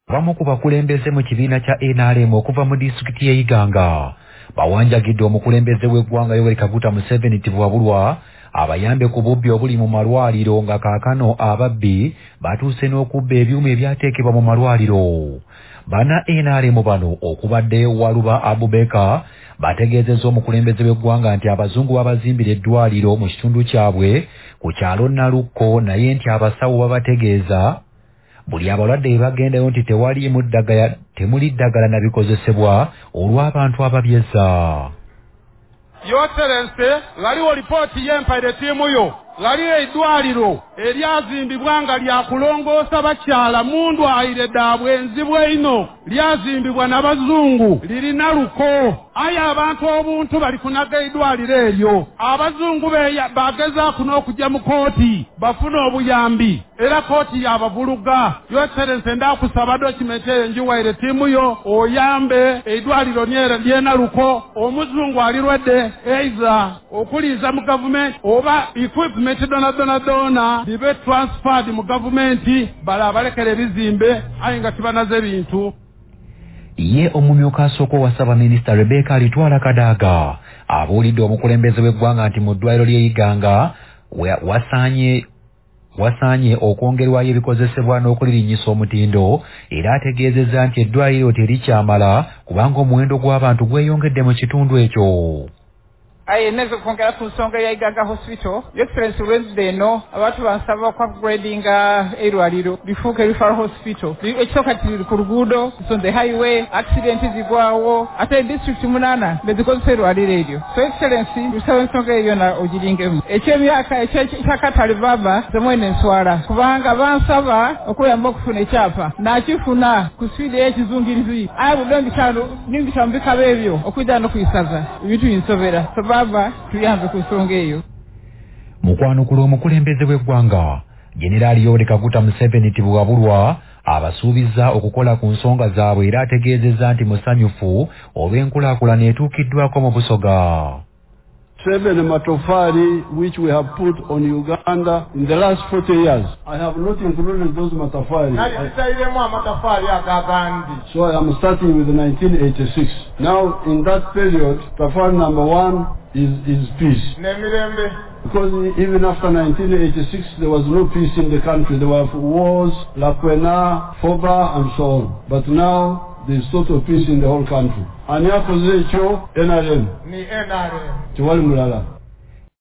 Bamu ku bakulembeze mu kibiina kya NRM okuva mu disitulikiti y'e Iganga bawanjagidde omukulembeze w'eggwanga Yoweri Kaguta Museveni nti bwabulwa abayambe ku bubbi obuli mu malwaliro nga kaakano ababbi batuuse n'okubba ebyuma ebyateekebwa mu malwaliro. Bana NRM bano okubadde Waluba Abubeka bategeezezza omukulembeze w'eggwanga nti abazungu babazimbira eddwaliro mu kitundu kyabwe ku kyalo Nalukko naye nti abasawo babategeeza buli abalwadde bagendayo nti temuli ddagala na bikozesebwa olw'abantu ababyeza. Your Excellency, waliwo lipooti y'empaire ttiimu yo waliwo eddwaliro eryazimbibwa nga lya kulongoosa bakyala mu ndwaire ddaabwe enzibwe ino lyazimbibwa n'abazungu lirina luko. Aye abantu obuntu bali kunaga eddwaliro eryo abazungu bagezaako n'okujja mu kooti bafuna obuyambi era kooti yabavuluga. Your Excellency, ndakusaba dokimenti eyo njiwaire ttiimu yo oyambe eddwaliro lyena luko omuzungu alirwadde eiza okuliiza mu gavumenti oba equipment dona libe transferred mu gavumenti bala abalekera ebizimbe aye nga tibanaze bintu. Ye omumyuka asooka wa Ssaabaminisita Rebecca Alitwala Kadaga abuulidde omukulembeze w'eggwanga nti mu ddwaliro ly'e Iganga wasaanye okwongerwayo ebikozesebwa n'okulirinnyisa omutindo era ategeezezza nti eddwaliro terikyamala kubanga omuwendo gw'abantu gweyongedde mu kitundu ekyo. Aye nezo kwongera ku nsonga ya Iganga Hospital. Your Excellency, Wednesday no abantu bansaba ku upgradinga erwaliro lifuuke referral hospital ekisooka kiri ku luguudo on the highway accident zigwawo ate district munana bezikozesa erwaliro eryo. So Excellency, tusaba ensonga eyo na ogiringemu ekyemyaka ekyakatale baba zemwene nswala kubanga bansaba okuyamba okufuna ekyapa nakifuna ku swidi y'ekizungirizi aye budongi kyalo nimbitambika bebyo okwidda n'okwisaza ebintu binsobera baba tuyanze ku nsonga eyo. Mukwanukula omukulembeze w'eggwanga Jenerali Yoweri Kaguta Museveni nti bwabulwa abasuubizza okukola ku nsonga zaabwe era ategeezezza nti musanyufu olw'enkulaakulana etuukiddwako mu Busoga. 7 matofali which we have put on Uganda in the last 40 years. I have not included those matofali. So I am starting with 1986. Now in that period, matofali number 1 is peace. Because even after 1986, there was no peace in the country. There were wars, Lakwena, Foba, and so on. But now, there is total peace in the whole country. Ani yakoze ekyo NRM. Ni NRM. Tiwali mulala.